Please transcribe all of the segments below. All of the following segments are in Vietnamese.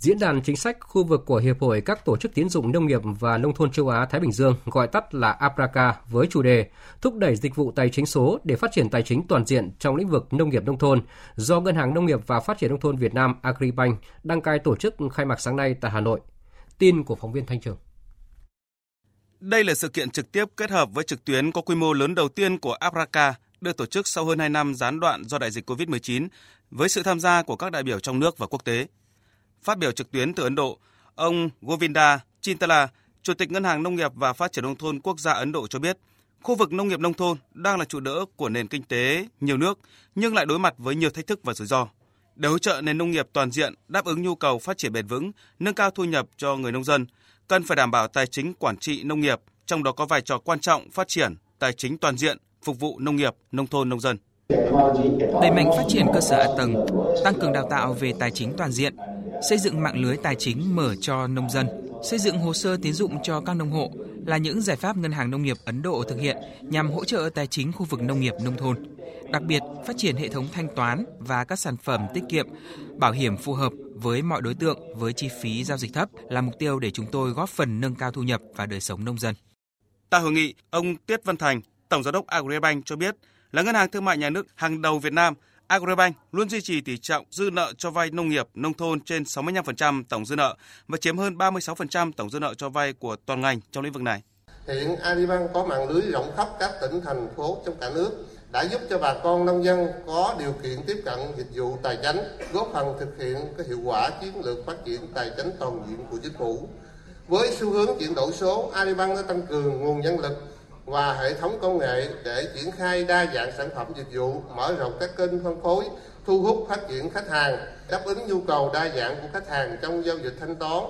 Diễn đàn chính sách khu vực của Hiệp hội các tổ chức tín dụng nông nghiệp và nông thôn châu Á Thái Bình Dương, gọi tắt là APRACA, với chủ đề thúc đẩy dịch vụ tài chính số để phát triển tài chính toàn diện trong lĩnh vực nông nghiệp nông thôn, do Ngân hàng Nông nghiệp và Phát triển nông thôn Việt Nam Agribank đăng cai tổ chức khai mạc sáng nay tại Hà Nội. Tin của phóng viên Thanh Trường. Đây là sự kiện trực tiếp kết hợp với trực tuyến có quy mô lớn đầu tiên của APRACA, được tổ chức sau hơn 2 năm gián đoạn do đại dịch COVID-19, với sự tham gia của các đại biểu trong nước và quốc tế. Phát biểu trực tuyến từ Ấn Độ, ông Govinda Chintala, Chủ tịch Ngân hàng Nông nghiệp và Phát triển nông thôn quốc gia Ấn Độ cho biết, khu vực nông nghiệp nông thôn đang là trụ đỡ của nền kinh tế nhiều nước, nhưng lại đối mặt với nhiều thách thức và rủi ro. Để hỗ trợ nền nông nghiệp toàn diện đáp ứng nhu cầu phát triển bền vững, nâng cao thu nhập cho người nông dân, cần phải đảm bảo tài chính quản trị nông nghiệp, trong đó có vai trò quan trọng phát triển tài chính toàn diện, phục vụ nông nghiệp, nông thôn, nông dân. Đẩy mạnh phát triển cơ sở hạ tầng, tăng cường đào tạo về tài chính toàn diện, xây dựng mạng lưới tài chính mở cho nông dân, xây dựng hồ sơ tín dụng cho các nông hộ là những giải pháp Ngân hàng Nông nghiệp Ấn Độ thực hiện nhằm hỗ trợ tài chính khu vực nông nghiệp nông thôn. Đặc biệt, phát triển hệ thống thanh toán và các sản phẩm tiết kiệm, bảo hiểm phù hợp với mọi đối tượng với chi phí giao dịch thấp là mục tiêu để chúng tôi góp phần nâng cao thu nhập và đời sống nông dân. Tại hội nghị, ông Tiết Văn Thành, Tổng giám đốc Agribank cho biết, là ngân hàng thương mại nhà nước hàng đầu Việt Nam, Agribank luôn duy trì tỷ trọng dư nợ cho vay nông nghiệp, nông thôn trên 65% tổng dư nợ và chiếm hơn 36% tổng dư nợ cho vay của toàn ngành trong lĩnh vực này. Hiện Agribank có mạng lưới rộng khắp các tỉnh, thành phố trong cả nước, đã giúp cho bà con nông dân có điều kiện tiếp cận dịch vụ tài chính, góp phần thực hiện cái hiệu quả chiến lược phát triển tài chính toàn diện của chính phủ. Với xu hướng chuyển đổi số, Agribank đã tăng cường nguồn nhân lực và hệ thống công nghệ để triển khai đa dạng sản phẩm dịch vụ, mở rộng các kênh phân phối, thu hút phát triển khách hàng, đáp ứng nhu cầu đa dạng của khách hàng trong giao dịch thanh toán.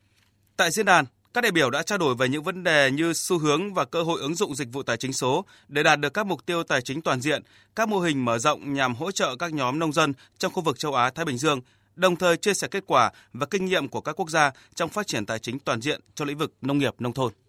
Tại diễn đàn, các đại biểu đã trao đổi về những vấn đề như xu hướng và cơ hội ứng dụng dịch vụ tài chính số để đạt được các mục tiêu tài chính toàn diện, các mô hình mở rộng nhằm hỗ trợ các nhóm nông dân trong khu vực châu Á Thái Bình Dương, đồng thời chia sẻ kết quả và kinh nghiệm của các quốc gia trong phát triển tài chính toàn diện cho lĩnh vực nông nghiệp nông thôn.